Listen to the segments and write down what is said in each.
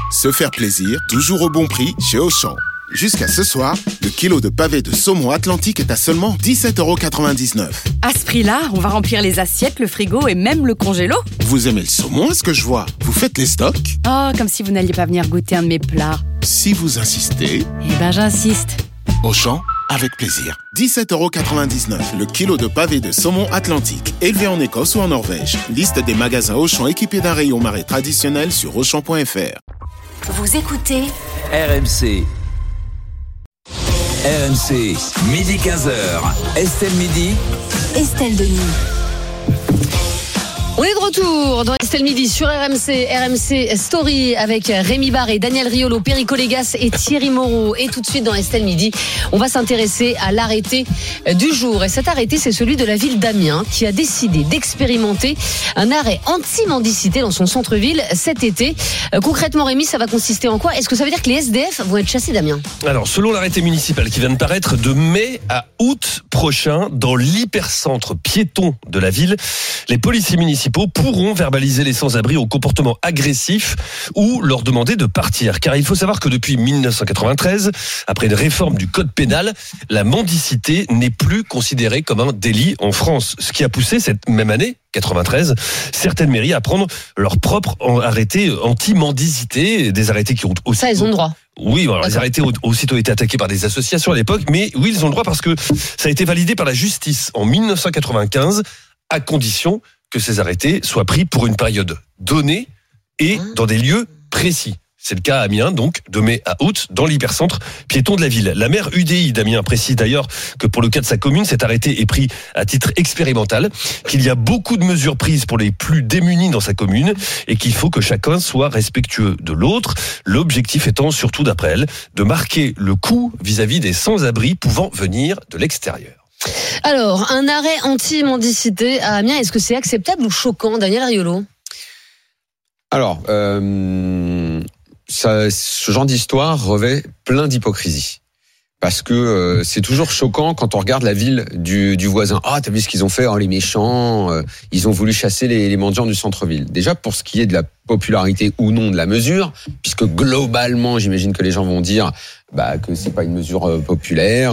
Se faire plaisir, toujours au bon prix chez Auchan. Jusqu'à ce soir, le kilo de pavé de saumon Atlantique est à seulement 17,99 €. À ce prix-là, on va remplir les assiettes, le frigo et même le congélo. Vous aimez le saumon, est-ce que je vois? Vous faites les stocks? Oh, comme si vous n'alliez pas venir goûter un de mes plats. Si vous insistez... Eh ben, j'insiste. Auchan, avec plaisir. 17,99 € le kilo de pavé de saumon Atlantique, élevé en Écosse ou en Norvège. Liste des magasins Auchan équipés d'un rayon marée traditionnel sur Auchan.fr. Vous écoutez RMC. RMC, midi 15h. Estelle Midi. Estelle Denis. On est de retour dans Estelle Midi sur RMC Story avec Rémi Barré, Daniel Riolo, Perico Légas et Thierry Moreau. Et tout de suite dans Estelle Midi, on va s'intéresser à l'arrêté du jour. Et cet arrêté, c'est celui de la ville d'Amiens qui a décidé d'expérimenter un arrêt anti-mendicité dans son centre-ville cet été. Concrètement, Rémi, ça va consister en quoi? Est-ce que ça veut dire que les SDF vont être chassés d'Amiens? Alors, selon l'arrêté municipal qui vient de paraître, de mai à août prochain, dans l'hypercentre piéton de la ville, les policiers municipaux pourront verbaliser les sans-abri au comportement agressif ou leur demander de partir. Car il faut savoir que depuis 1993, après une réforme du code pénal, la mendicité n'est plus considérée comme un délit en France. Ce qui a poussé cette même année, 93, certaines mairies à prendre leur propre arrêté anti-mendicité, des arrêtés qui ont aussi... Ça, ils ont le droit. Oui, alors les arrêtés ont aussitôt été attaqués par des associations à l'époque, mais oui, ils ont le droit parce que ça a été validé par la justice en 1995, à condition que ces arrêtés soient pris pour une période donnée et dans des lieux précis. C'est le cas à Amiens, donc, de mai à août, dans l'hypercentre piéton de la ville. La maire UDI d'Amiens précise d'ailleurs que pour le cas de sa commune, cet arrêté est pris à titre expérimental, qu'il y a beaucoup de mesures prises pour les plus démunis dans sa commune et qu'il faut que chacun soit respectueux de l'autre. L'objectif étant surtout, d'après elle, de marquer le coup vis-à-vis des sans-abri pouvant venir de l'extérieur. Alors, un arrêt anti-mendicité à Amiens, est-ce que c'est acceptable ou choquant, Daniel Riolo? Alors, ce genre d'histoire revêt plein d'hypocrisie. Parce que c'est toujours choquant quand on regarde la ville du voisin. Ah, t'as vu ce qu'ils ont fait? Oh, les méchants, ils ont voulu chasser les mendiants du centre-ville. Déjà, pour ce qui est de la popularité ou non de la mesure, puisque globalement, j'imagine que les gens vont dire que c'est pas une mesure populaire.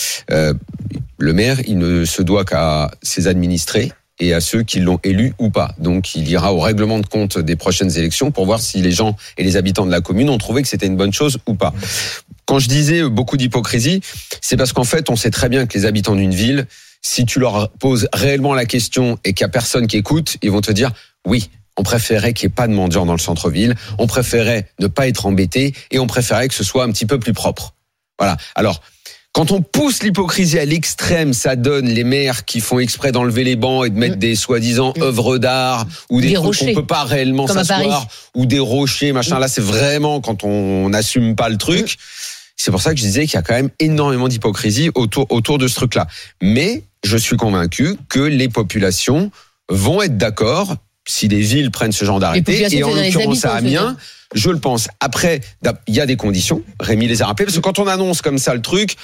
Le maire, il ne se doit qu'à ses administrés et à ceux qui l'ont élu ou pas. Donc, il ira au règlement de compte des prochaines élections pour voir si les gens et les habitants de la commune ont trouvé que c'était une bonne chose ou pas. Quand je disais beaucoup d'hypocrisie, c'est parce qu'en fait, on sait très bien que les habitants d'une ville, si tu leur poses réellement la question et qu'il n'y a personne qui écoute, ils vont te dire oui. On préférait qu'il n'y ait pas de mendiants dans le centre-ville, on préférait ne pas être embêté et on préférait que ce soit un petit peu plus propre. Voilà. Alors, quand on pousse l'hypocrisie à l'extrême, ça donne les maires qui font exprès d'enlever les bancs et de mettre des soi-disant œuvres d'art ou des trucs qu'on peut pas réellement comme s'asseoir ou des rochers, machin. Là, c'est vraiment quand on n'assume pas le truc. C'est pour ça que je disais qu'il y a quand même énormément d'hypocrisie autour de ce truc-là. Mais je suis convaincu que les populations vont être d'accord si les villes prennent ce genre d'arrêté. Et en l'occurrence à Amiens, je le pense. Après, il y a des conditions. Rémi les a rappelées. Parce que quand on annonce comme ça le truc,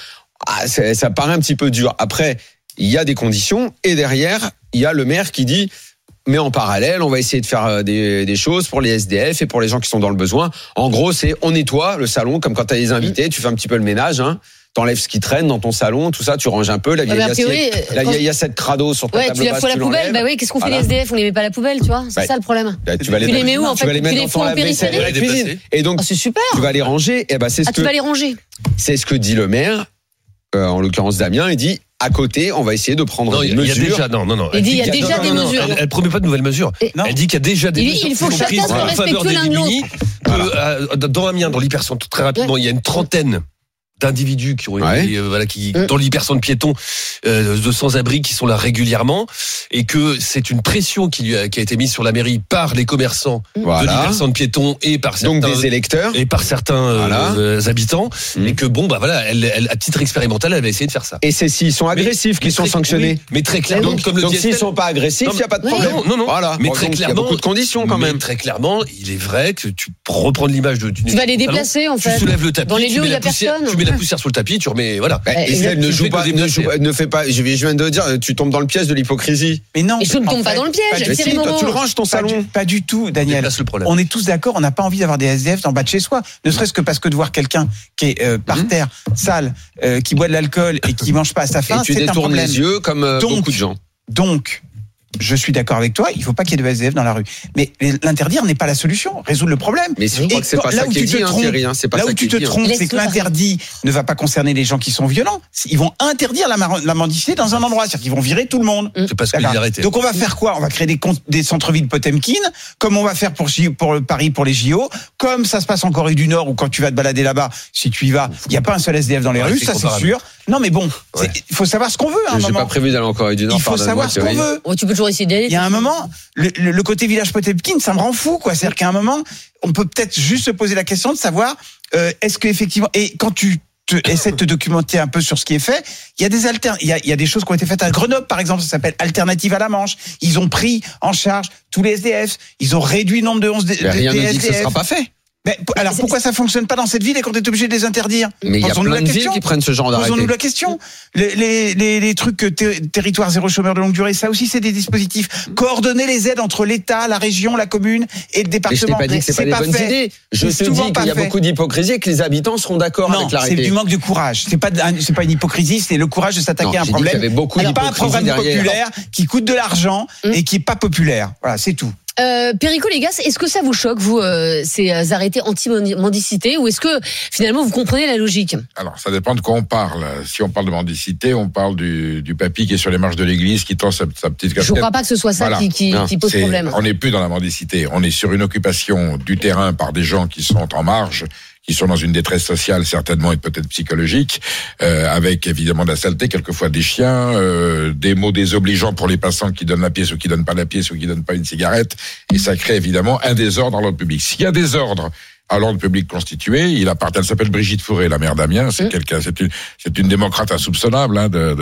ça paraît un petit peu dur. Après, il y a des conditions. Et derrière, il y a le maire qui dit... Mais en parallèle, on va essayer de faire des choses pour les SDF et pour les gens qui sont dans le besoin. En gros, c'est on nettoie le salon, comme quand tu as des invités, tu fais un petit peu le ménage, t'enlèves ce qui traîne dans ton salon, tout ça, tu ranges un peu, la vieille assiette crado sur ta table basse, tu la fous à la poubelle, qu'est-ce qu'on fait les SDF? On les met pas à la poubelle, tu vois? C'est ça le problème. Tu les mets où, en fait? Tu les fous en périphérie. Et donc, c'est super. Tu vas les ranger, tu vas les ranger. C'est ce que dit le maire, en l'occurrence Damien, il dit, à côté, on va essayer de prendre des mesures. Il dit, il y a déjà des mesures. Elle promet pas de nouvelles mesures. Elle dit qu'il y a déjà des mesures. Il faut que chacun soit respectueux l'un de l'autre. Dans Amiens, dans l'hypercentre, très rapidement, il y a une trentaine d'individus qui ont été, dans l'hypercentre piéton, de sans-abri qui sont là régulièrement, et que c'est une pression qui a été mise sur la mairie par les commerçants de l'hypercentre piéton et par certains, donc des électeurs et par certains habitants, et que elle, à titre expérimental, elle va essayer de faire ça. Et c'est s'ils sont agressifs qu'ils sont sanctionnés. Mais très clairement, donc s'ils sont pas agressifs, il n'y a pas de problème. Non. Voilà. Mais très clairement, il y a beaucoup de conditions quand même. Très clairement, il est vrai que tu reprends l'image de. Tu vas les déplacer en fait. Tu soulèves le tapis. Dans les lieux où il y a personne. Tu mets de la poussière sur le tapis, tu remets, voilà. Estelle, ne joue pas, ne fais pas, je viens de dire, tu tombes dans le piège de l'hypocrisie. Mais non. Et je ne tombe pas dans le piège. Mais si, toi, tu le ranges ton salon. Pas du tout, Daniel. C'est le problème. On est tous d'accord, on n'a pas envie d'avoir des SDF en bas de chez soi. Ne serait-ce que parce que de voir quelqu'un qui est par terre, sale, qui boit de l'alcool et qui mange pas à sa faim, et tu c'est un détournes problème. les yeux comme beaucoup de gens. Donc, je suis d'accord avec toi, il faut pas qu'il y ait de SDF dans la rue. Mais l'interdire n'est pas la solution, résoudre le problème. Mais je crois que c'est pas ça qui est dit, Thierry, c'est pas ça qui est dit. Là où tu te trompes, c'est que l'interdit ne va pas concerner les gens qui sont violents. Ils vont interdire la mendicité dans un endroit, c'est-à-dire qu'ils vont virer tout le monde. C'est pas solidarité. Donc on va faire quoi ? On va créer des centres-villes Potemkin, comme on va faire pour Paris pour les JO, comme ça se passe en Corée du Nord, où quand tu vas te balader là-bas, si tu y vas, il n'y a pas un seul SDF dans les rues, ça c'est sûr. Non mais bon, il faut savoir ce qu'on veut à un moment. J'ai pas prévu d'aller en Corée du Nord. Il faut savoir ce qu'on veut. Tu peux toujours essayer d'aller. Il y a un moment, le côté village Potemkin, ça me rend fou, quoi. C'est-à-dire qu'à un moment, on peut peut-être juste se poser la question de savoir, est-ce qu'effectivement, et quand tu essaies de te documenter un peu sur ce qui est fait, il y a des choses qui ont été faites à Grenoble, par exemple, ça s'appelle Alternative à la Manche. Ils ont pris en charge tous les SDF, ils ont réduit le nombre de 11 des SDF. Rien ne dit que ce sera pas fait. Mais alors pourquoi ça fonctionne pas dans cette ville et qu'on est obligé de les interdire ? Mais il y a plein de villes qui prennent ce genre d'arrêté. Posons-nous la question. Les trucs territoire zéro chômeur de longue durée, ça aussi c'est des dispositifs. Coordonner les aides entre l'État, la région, la commune et le département. Mais je t'ai pas dit que c'est pas des bonnes idées. Je te dis qu'il y a beaucoup d'hypocrisie et que les habitants seront d'accord avec l'arrêté. C'est du manque de courage. C'est pas une hypocrisie, c'est le courage de s'attaquer à un problème. Il y avait beaucoup pas un programme populaire qui coûte de l'argent et qui est pas populaire. Voilà, c'est tout. Perico Légas, est-ce que ça vous choque, vous, ces arrêtés anti-mendicité, ou est-ce que finalement vous comprenez la logique ? Alors, ça dépend de quoi on parle. Si on parle de mendicité, on parle du papy qui est sur les marches de l'église, qui tend sa petite casquette. Je ne crois pas que ce soit ça qui pose problème. On n'est plus dans la mendicité. On est sur une occupation du terrain par des gens qui sont en marge, qui sont dans une détresse sociale certainement et peut-être psychologique, avec évidemment de la saleté, quelquefois des chiens, des mots désobligeants pour les passants qui donnent la pièce ou qui donnent pas la pièce ou qui donnent pas une cigarette, et ça crée évidemment un désordre dans l'ordre public. S'il y a désordre à l'ordre public constitué, elle s'appelle Brigitte Fourré, la maire d'Amiens, c'est une démocrate insoupçonnable,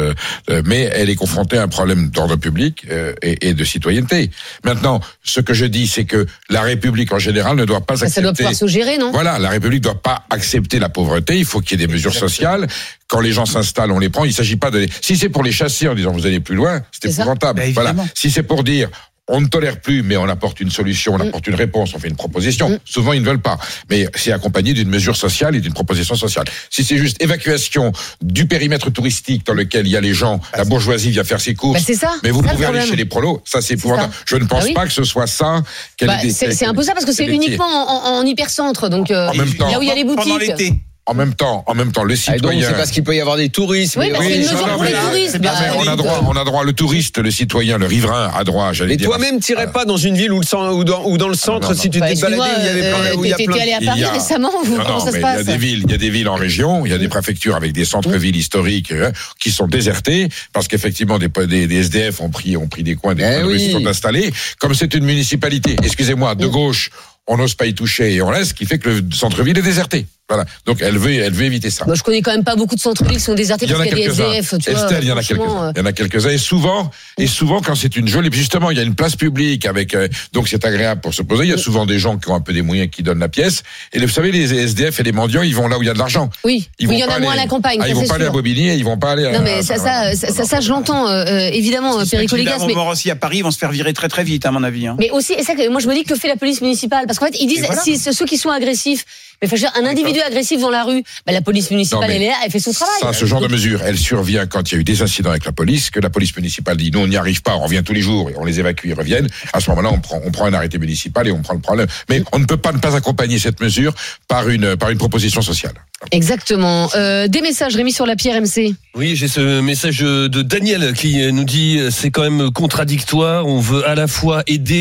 mais elle est confrontée à un problème d'ordre public et de citoyenneté. Maintenant, ce que je dis, c'est que la République en général ne doit pas accepter. Ça doit pouvoir se gérer, non ? Voilà, la République doit pas accepter la pauvreté. Il faut qu'il y ait des mesures sociales. Quand les gens s'installent, on les prend. Il s'agit pas si c'est pour les chasser en disant vous allez plus loin, c'est épouvantable. Voilà. Si c'est pour dire on ne tolère plus, mais on apporte une solution, on apporte une réponse, on fait une proposition. Souvent, ils ne veulent pas. Mais c'est accompagné d'une mesure sociale et d'une proposition sociale. Si c'est juste évacuation du périmètre touristique dans lequel il y a les gens, la bourgeoisie vient faire ses courses, c'est ça. Mais vous pouvez aller chez les prolos, ça c'est épouvantable. Je ne pense pas que ce soit ça. C'est un peu ça, parce que c'est uniquement en hypercentre, donc là où il y a les boutiques. Pendant l'été. En même temps, le citoyen. C'est parce qu'il peut y avoir des touristes. Oui, parce qu'il y a une mesure pour les touristes. On a droit, le touriste, le citoyen, le riverain a droit, j'allais dire. Mais toi-même, t'irais pas dans une ville ou dans le centre si tu t'es baladé, il y avait plein, où il y a plein. T'es allé à Paris récemment, comment ça se passe ? Il y a des villes en région, il y a des préfectures avec des centres-villes historiques qui sont désertés parce qu'effectivement des SDF ont pris des coins, se sont installés. Comme c'est une municipalité, excusez-moi, de gauche, on n'ose pas y toucher et on laisse, ce qui fait que le centre-ville est déserté. Voilà. Donc elle veut éviter ça. Moi, je connais quand même pas beaucoup de centres-villes qui sont désertés parce qu'il y a des SDF. Estelle, il y en a quelques-uns. Il y en a quelques-uns. Et souvent, quand c'est une jolie, justement, il y a une place publique avec, donc c'est agréable pour se poser. Il y a souvent des gens qui ont un peu des moyens qui donnent la pièce. Et vous savez, les SDF et les mendiants, ils vont là où il y a de l'argent. Oui. Il y en a moins à la campagne. Ils vont pas aller à Bobigny, ils vont pas aller. Non, mais ça, je l'entends évidemment, Perico Légas. Mais aussi à Paris, ils vont se faire virer très très vite, à mon avis. Mais aussi, et ça, moi je me dis que fait la police municipale, parce qu'en fait, ils disent si ceux qui sont agressifs. Mais un individu agressif dans la rue, la police municipale, elle est là, elle fait son travail. Ça, ce genre de mesure, elle survient quand il y a eu des incidents avec la police, que la police municipale dit, nous, on n'y arrive pas, on revient tous les jours, et on les évacue, ils reviennent. À ce moment-là, on prend un arrêté municipal et on prend le problème. Mais on ne peut pas ne pas accompagner cette mesure par une proposition sociale. Exactement. Des messages, Rémi, sur l'appli RMC. Oui, j'ai ce message de Daniel qui nous dit c'est quand même contradictoire. On veut à la fois aider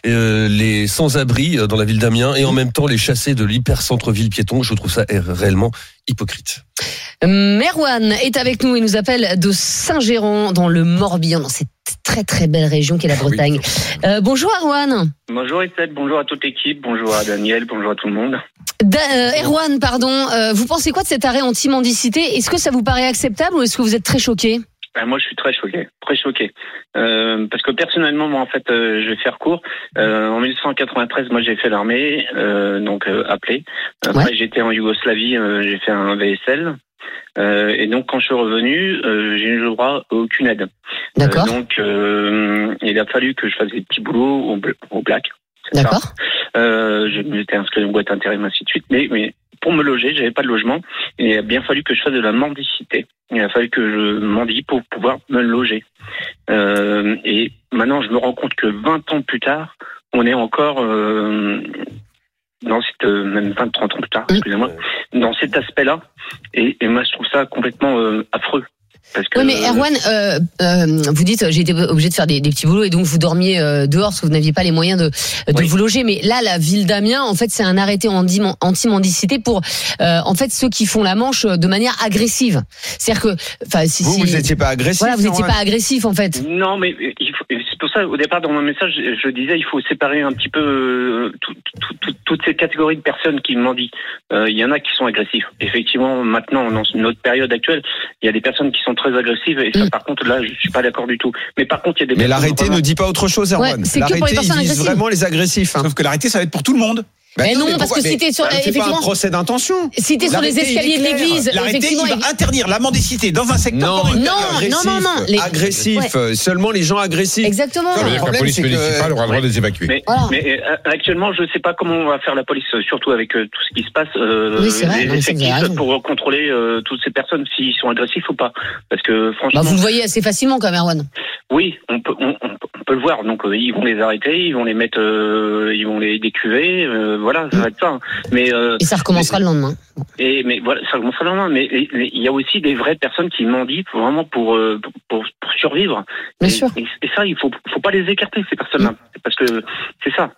les sans-abri dans la ville d'Amiens et en même temps les chasser de l'hyper-centre-ville piéton. Je trouve ça réellement hypocrite. Merwan est avec nous et nous appelle de Saint-Géran dans le Morbihan, dans cette très très belle région qu'est la Bretagne. Bonjour Erwan. Bonjour Estelle, bonjour à toute l'équipe, bonjour à Daniel, bonjour à tout le monde. Erwan, vous pensez quoi de cet arrêt anti-mendicité ? Est-ce que ça vous paraît acceptable ou est-ce que vous êtes très choqué ? Moi, je suis très choqué. Parce que personnellement, moi, en fait, je vais faire court. En 1993, moi, j'ai fait l'armée, appelé. Après, j'étais en Yougoslavie, j'ai fait un VSL. Et donc, quand je suis revenu, j'ai eu le droit à aucune aide. D'accord. Donc, il a fallu que je fasse des petits boulots au black. D'accord. Je m'étais inscrit dans une boîte intérim, ainsi de suite. Mais pour me loger, j'avais pas de logement. Et il a bien fallu que je fasse de la mendicité. Il a fallu que je mendie pour pouvoir me loger. Et maintenant, je me rends compte que 20 ans plus tard, on est encore dans cette, même 20, 30 ans plus tard, excusez-moi, dans cet aspect-là. Et moi, je trouve ça complètement affreux. Parce que... Oui, mais Erwan, vous dites, j'ai été obligé de faire des petits boulots et donc vous dormiez dehors parce que vous n'aviez pas les moyens de vous loger. Mais là, la ville d'Amiens, en fait, c'est un arrêté anti-mendicité pour, en fait, ceux qui font la manche de manière agressive. C'est-à-dire que, enfin, vous n'étiez pas agressif. Voilà, vous n'étiez pas agressif, en fait. Non, mais c'est pour ça, au départ, dans mon message, je disais, il faut séparer un petit peu toutes ces catégories de personnes qui mendient. Il y en a qui sont agressifs. Effectivement, maintenant, dans notre période actuelle, il y a des personnes qui sont très agressives et ça, par contre, là, je suis pas d'accord du tout. Mais par contre, il y a des. Mais l'arrêté ne dit pas autre chose, Erwan. Ouais, c'est que pour les personnes il vise agressives. vraiment les agressifs. Sauf que l'arrêté, ça va être pour tout le monde. Mais non, parce que si t'es sur, c'est pas un procès d'intention. Si t'es sur les escaliers de l'église, l'arrêté, effectivement, il va interdire la mendicité dans un secteur. Non. Agressif, seulement les gens agressifs. Exactement. Ça veut dire que la police municipale aura le droit de les évacuer. Mais actuellement, je ne sais pas comment on va faire la police, surtout avec tout ce qui se passe, les effectifs pour contrôler toutes ces personnes s'ils sont agressifs ou pas. Parce que franchement, vous le voyez assez facilement quand même, Erwan. Oui, on peut le voir. Donc ils vont les arrêter, ils vont les mettre, ils vont les décuver. Voilà, ça va être ça. Mais et ça recommencera le lendemain. Mais voilà, ça recommencera le lendemain. Mais il y a aussi des vraies personnes qui mendient vraiment pour survivre. Bien sûr. Et ça, il faut pas les écarter, ces personnes-là, parce que c'est ça.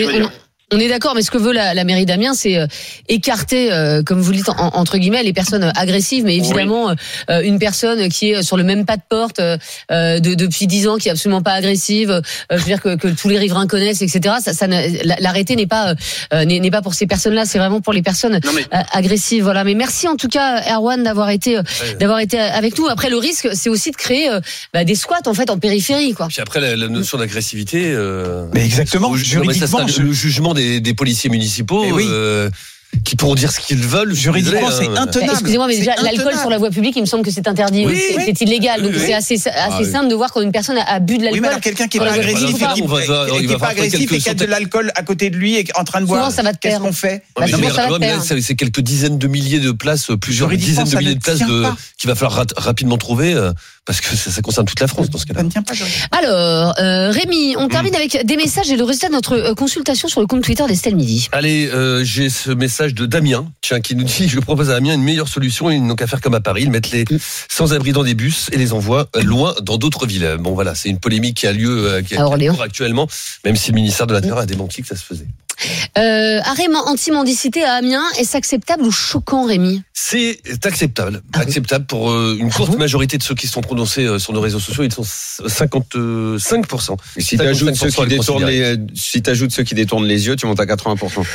On est d'accord, mais ce que veut la mairie d'Amiens, c'est écarter, comme vous le dites, entre guillemets, les personnes agressives. Mais évidemment, une personne qui est sur le même pas de porte depuis 10 ans, qui est absolument pas agressive, je veux dire que tous les riverains connaissent, etc. L'arrêté n'est pas pour ces personnes-là, c'est vraiment pour les personnes agressives. Voilà. Mais merci en tout cas, Erwan, d'avoir été avec nous. Après, le risque, c'est aussi de créer des squats en fait en périphérie, quoi. Puis après, la notion d'agressivité. Mais exactement. Juridiquement, le jugement des policiers municipaux qui pourront dire ce qu'ils veulent. Juridiquement, c'est intenable. Excusez-moi, mais déjà, l'alcool sur la voie publique, il me semble que c'est interdit. Oui, c'est illégal. Donc, c'est assez simple de voir quand une personne a bu de l'alcool. Oui, mais alors quelqu'un qui est pas agressif, qui est pas agressif et qui a de l'alcool à côté de lui et en train de boire, qu'est-ce qu'on fait? C'est quelques dizaines de milliers de places, plusieurs dizaines de milliers de places qu'il va falloir rapidement trouver. Parce que ça concerne toute la France dans ce cas-là. Alors, Rémi, on termine avec des messages et le résultat de notre consultation sur le compte Twitter d'Estelle Midi. Allez, j'ai ce message de Damien, qui nous dit: je propose à Amiens une meilleure solution, ils n'ont qu'à faire comme à Paris, ils mettent les sans-abri dans des bus et les envoient loin dans d'autres villes. Bon voilà, c'est une polémique qui a lieu actuellement, même si le ministère de l'Intérieur a démenti que ça se faisait. Arrêt anti-mendicité à Amiens, est-ce acceptable ou choquant, Rémi? C'est acceptable. Acceptable pour une courte majorité de ceux qui sont prononcés sur nos réseaux sociaux. Ils sont 55%. Et si tu ajoutes ceux qui détournent les yeux, tu montes à 80%.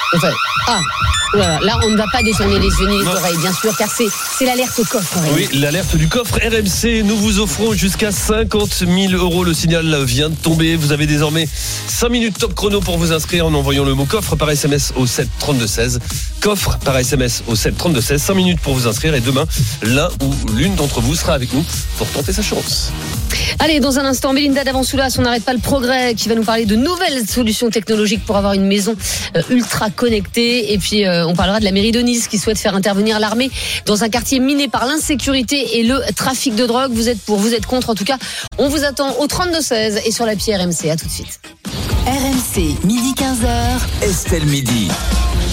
Voilà. Là, on ne va pas détourner les yeux ni les oreilles, bien sûr, car c'est l'alerte au coffre. Oui, l'alerte du coffre RMC. Nous vous offrons jusqu'à 50 000 €. Le signal vient de tomber. Vous avez désormais 5 minutes top chrono pour vous inscrire en envoyant le mot coffre par SMS au 7 32 16. Coffre par SMS au 7 32 16. 5 minutes pour vous inscrire et demain, l'un ou l'une d'entre vous sera avec nous pour tenter sa chance. Allez, dans un instant, Belinda Davansoulas, on n'arrête pas le progrès, qui va nous parler de nouvelles solutions technologiques pour avoir une maison ultra connectée. Et puis, on parlera de la mairie de Nice qui souhaite faire intervenir l'armée dans un quartier miné par l'insécurité et le trafic de drogue. Vous êtes pour, vous êtes contre. En tout cas, on vous attend au 32 16 et sur l'appli RMC. À tout de suite. RMC, midi 15h. Estelle Midi.